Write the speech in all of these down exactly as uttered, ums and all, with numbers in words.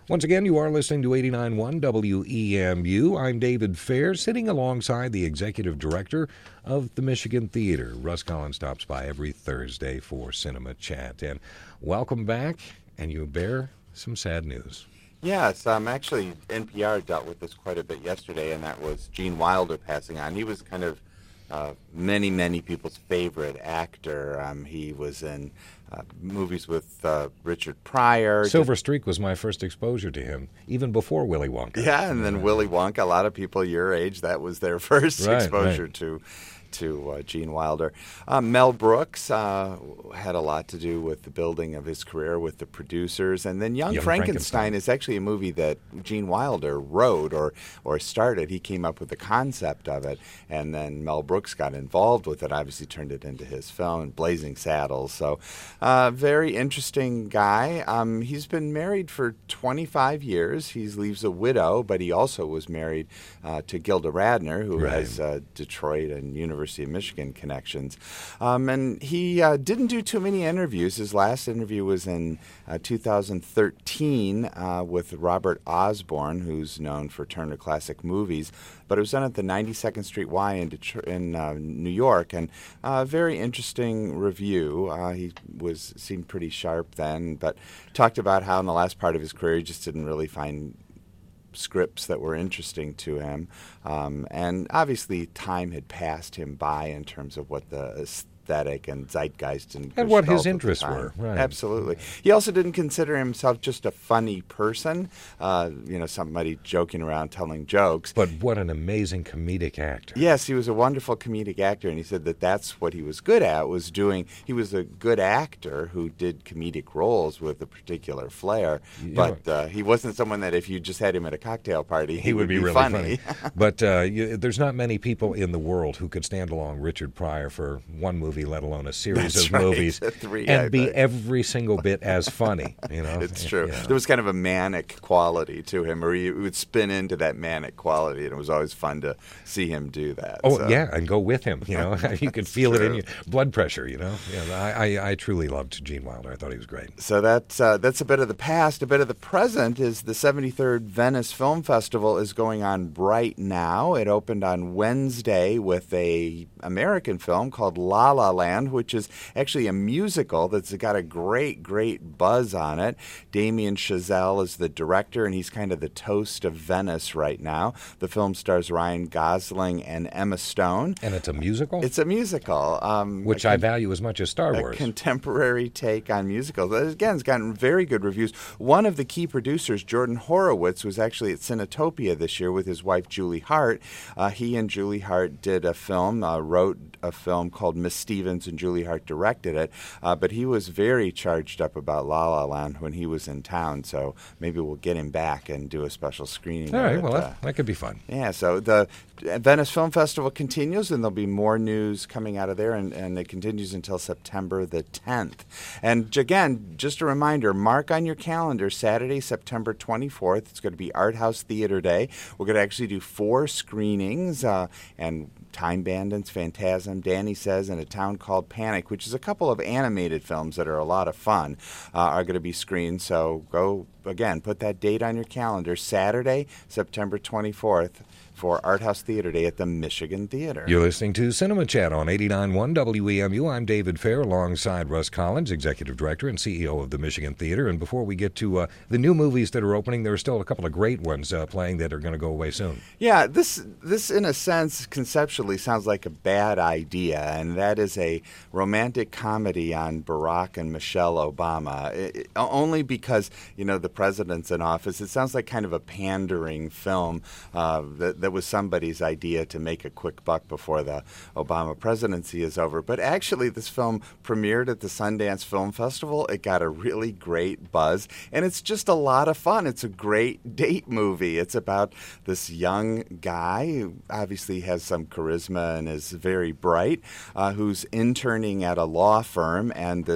Once again, you are listening to eighty-nine point one W E M U. I'm David Fair, sitting alongside the executive director of the Michigan Theater. Russ Collins stops by every Thursday for Cinema Chat. And welcome back, and you bear some sad news. Yes, um, actually, N P R dealt with this quite a bit yesterday, and that was Gene Wilder passing on. He was kind of uh, many, many people's favorite actor. Um, he was in uh, movies with uh, Richard Pryor. Silver Streak was my first exposure to him, even before Willy Wonka. Yeah, and then uh, Willy Wonka. A lot of people your age, that was their first right, exposure right. to to uh, Gene Wilder. Uh, Mel Brooks uh, had a lot to do with the building of his career with the producers. And then Young, Young Frankenstein, Frankenstein is actually a movie that Gene Wilder wrote or, or started. He came up with the concept of it, and then Mel Brooks got involved with it, obviously turned it into his film, and Blazing Saddles. So uh, very interesting guy. Um, he's been married for twenty-five years. He leaves a widow, but he also was married uh, to Gilda Radner, who right. has uh, Detroit and University University of Michigan connections. Um, and he uh, didn't do too many interviews. His last interview was in uh, two thousand thirteen uh, with Robert Osborne, who's known for Turner Classic Movies. But it was done at the ninety-second Street Y in, Detroit, in uh, New York, and a uh, very interesting review. Uh, he was seemed pretty sharp then, but talked about how in the last part of his career he just didn't really find scripts that were interesting to him. Um, and obviously time had passed him by in terms of what the aesthetic and zeitgeist and, and what his interests were. Right. Absolutely. He also didn't consider himself just a funny person, uh, you know, somebody joking around telling jokes. But what an amazing comedic actor. Yes, he was a wonderful comedic actor, and he said that that's what he was good at, was doing, he was a good actor who did comedic roles with a particular flair, you but uh, he wasn't someone that if you just had him at a cocktail party, he, he would, would be, be really funny. funny. But uh, you, there's not many people in the world who could stand along Richard Pryor for one movie, let alone a series That's of right. movies, Three, and I be think. every single bit as funny. You know, It's true. You know. There was kind of a manic quality to him, or he would spin into that manic quality, and it was always fun to see him do that. Oh so. yeah, and go with him. You know, you could feel true. it in your blood pressure. You know, yeah, I, I I truly loved Gene Wilder. I thought he was great. So that's uh, that's a bit of the past. A bit of the present is the seventy-third Venice Film Festival is going on right now. It opened on Wednesday with a American film called La La Land, which is actually a musical that's got a great, great buzz on it. Damien Chazelle is the director, and he's kind of the toast of Venice right now. The film stars Ryan Gosling and Emma Stone. And it's a musical? It's a musical. Um, Which a I value as much as Star Wars. A contemporary take on musicals. Again, it's gotten very good reviews. One of the key producers, Jordan Horowitz, was actually at Cinetopia this year with his wife, Julie Hart. Uh, he and Julie Hart did a film, uh, wrote a film called Miss Stevens, and Julie Hart directed it. Uh, but he was very charged up about La La Land when he was in town, so maybe we'll get him back and do a special screening. All right, of well, it. that, that could be fun. Yeah, so the Venice Film Festival continues, and there'll be more news coming out of there, and, and it continues until September the tenth. And again, just a reminder, mark on your calendar, Saturday, September twenty-fourth. It's going to be Art House Theater Day. We're going to actually do four screenings, uh, and Time Bandits, Phantasm, Danny Says, and A Town Called Panic, which is a couple of animated films that are a lot of fun, uh, are going to be screened. So go, again, put that date on your calendar, Saturday, September twenty-fourth, for Art House Theater Day at the Michigan Theater. You're listening to Cinema Chat on eighty-nine point one W E M U. I'm David Fair, alongside Russ Collins, Executive Director and C E O of the Michigan Theater. And before we get to uh, the new movies that are opening, there are still a couple of great ones uh, playing that are going to go away soon. Yeah, this, this in a sense, conceptually sounds like a bad idea, and that is a romantic comedy on Barack and Michelle Obama. It, it, only because, you know, the president's in office. It sounds like kind of a pandering film uh, that, that was somebody's idea to make a quick buck before the Obama presidency is over. But actually, this film premiered at the Sundance Film Festival. It got a really great buzz, and it's just a lot of fun. It's a great date movie. It's about this young guy who obviously has some charisma and is very bright, uh, who's interning at a law firm, and this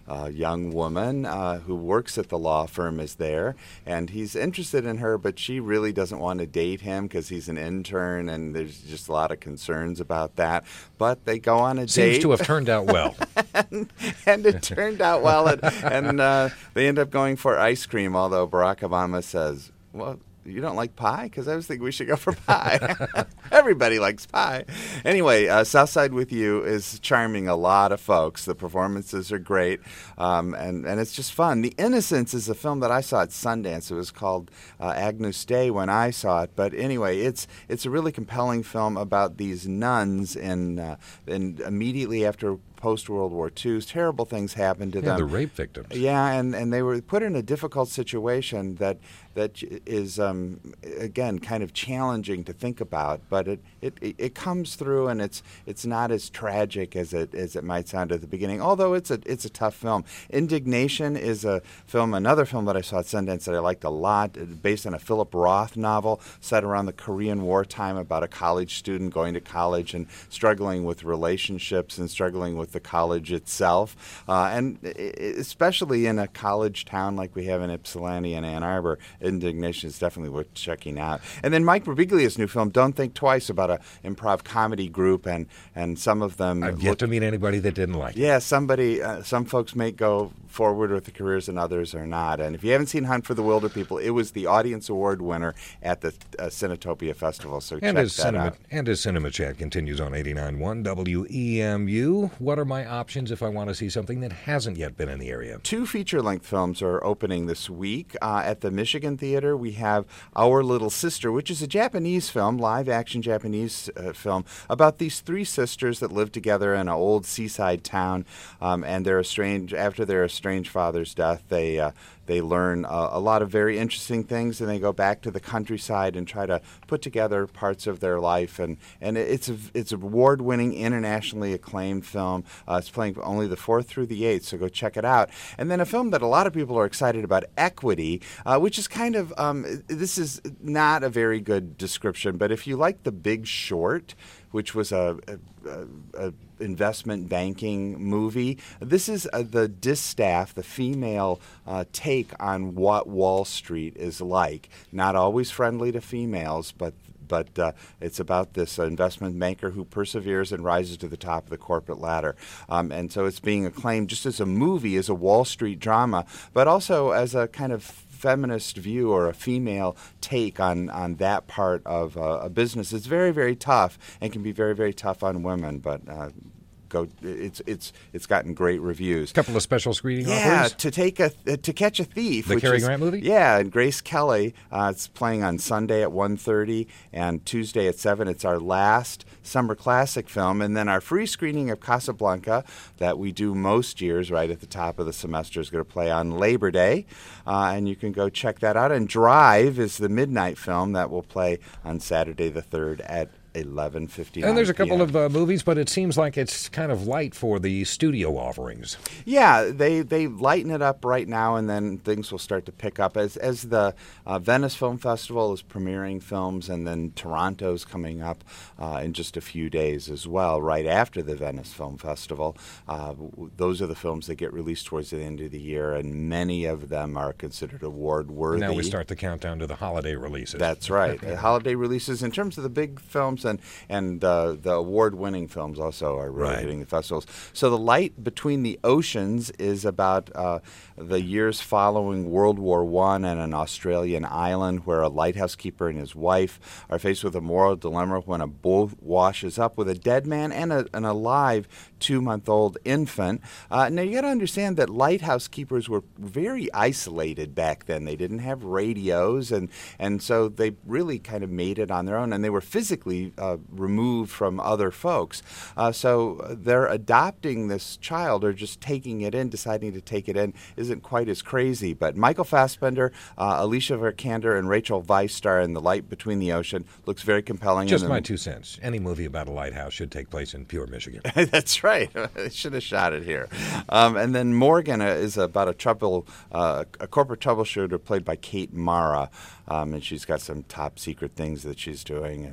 a young woman uh, who works at the law firm is there, and he's interested in her, but she really doesn't want to date him because he's an intern, and there's just a lot of concerns about that. But they go on a Seems date. Seems to have turned out well. and, and it turned out well, and, and uh, they end up going for ice cream, although Barack Obama says, well, you don't like pie? Because I was thinking we should go for pie. Everybody likes pie. Anyway, uh, Southside with You is charming a lot of folks. The performances are great, um, and, and it's just fun. The Innocents is a film that I saw at Sundance. It was called uh, Agnus Dei when I saw it. But anyway, it's it's a really compelling film about these nuns in, uh, in immediately after post-World War Two. Terrible things happened to yeah, them. the rape victims. Yeah, and, and they were put in a difficult situation that that is, um, again, kind of challenging to think about, but it, it, it comes through, and it's it's not as tragic as it as it might sound at the beginning, although it's a it's a tough film. Indignation is a film, another film that I saw at Sundance that I liked a lot, based on a Philip Roth novel set around the Korean War time about a college student going to college and struggling with relationships and struggling with the college itself, uh, and especially in a college town like we have in Ypsilanti and Ann Arbor, Indignation is definitely worth checking out. And then Mike Birbiglia's new film, Don't Think Twice, about a improv comedy group, and, and some of them... I've yet look, to meet anybody that didn't like it. Yeah, somebody, uh, some folks may go forward with the careers and others are not. And if you haven't seen Hunt for the Wilder People, it was the Audience Award winner at the uh, Cinetopia Festival, so and check as that cinema, out. And as Cinema Chat continues on eighty-nine point one W E M U, what are my options if I want to see something that hasn't yet been in the area? Two feature-length films are opening this week. Uh, at the Michigan Theater, we have Our Little Sister, which is a Japanese film, live-action Japanese uh, film, about these three sisters that live together in an old seaside town, um, and they're estranged, after their estranged father's death, they uh, they learn uh, a lot of very interesting things, and they go back to the countryside and try to put together parts of their life. And, and it's a, it's an award-winning, internationally acclaimed film. Uh, it's playing only the fourth through the eighth, so go check it out. And then a film that a lot of people are excited about, Equity, uh, which is kind of, um, this is not a very good description, but if you like The Big Short, which was a, a, a investment banking movie. This is uh, the distaff, the female uh, take on what Wall Street is like. Not always friendly to females, but but uh, it's about this uh, investment banker who perseveres and rises to the top of the corporate ladder. Um, and so it's being acclaimed just as a movie, as a Wall Street drama, but also as a kind of feminist view or a female take on, on that part of uh, a business. It's very, very tough and can be very, very tough on women, but uh, go. It's it's it's gotten great reviews. A couple of special screening yeah, offers. to take a uh, to catch a thief. The which Cary is, Grant movie. Yeah, and Grace Kelly. Uh, it's playing on Sunday at one thirty and Tuesday at seven. It's our last summer classic film, and then our free screening of Casablanca that we do most years right at the top of the semester is going to play on Labor Day, uh, and you can go check that out. And Drive is the midnight film that will play on Saturday the third at eleven fifty-nine. And there's a couple p m. of uh, movies, but it seems like it's kind of light for the studio offerings. Yeah, they they lighten it up right now, and then things will start to pick up as as the uh, Venice Film Festival is premiering films, and then Toronto's coming up uh, in just a few days as well. Right after the Venice Film Festival, uh, w- those are the films that get released towards the end of the year, and many of them are considered award worthy. Now we start the countdown to the holiday releases. That's right. Uh, holiday releases in terms of the big films, and and uh, the award-winning films also are really Right. hitting the festivals. So The Light Between the Oceans is about uh, the years following World War One and an Australian island where a lighthouse keeper and his wife are faced with a moral dilemma when a boat washes up with a dead man and a, an alive two-month-old infant. Uh, now, you got to understand that lighthouse keepers were very isolated back then. They didn't have radios, and, and so they really kind of made it on their own, and they were physically uh, removed from other folks. Uh, so they're adopting this child or just taking it in, deciding to take it in, isn't quite as crazy. But Michael Fassbender, uh, Alicia Vikander, and Rachel Weisz star in The Light Between the Ocean. Looks very compelling. Just and my the, two cents. Any movie about a lighthouse should take place in pure Michigan. That's right. They should have shot it here. Um, and then Morgan uh, is about a trouble, uh, a corporate troubleshooter played by Kate Mara, um, and she's got some top secret things that she's doing, and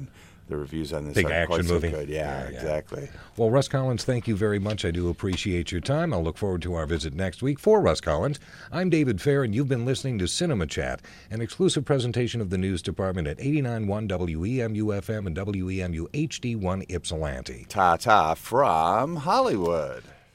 the reviews on this Big aren't action quite so movie. good. Yeah, Yeah, yeah. exactly. Well, Russ Collins, thank you very much. I do appreciate your time. I'll look forward to our visit next week. For Russ Collins, I'm David Fair, and you've been listening to Cinema Chat, an exclusive presentation of the news department at eighty-nine point one W E M U F M and W E M U H D one Ypsilanti. Ta-ta from Hollywood.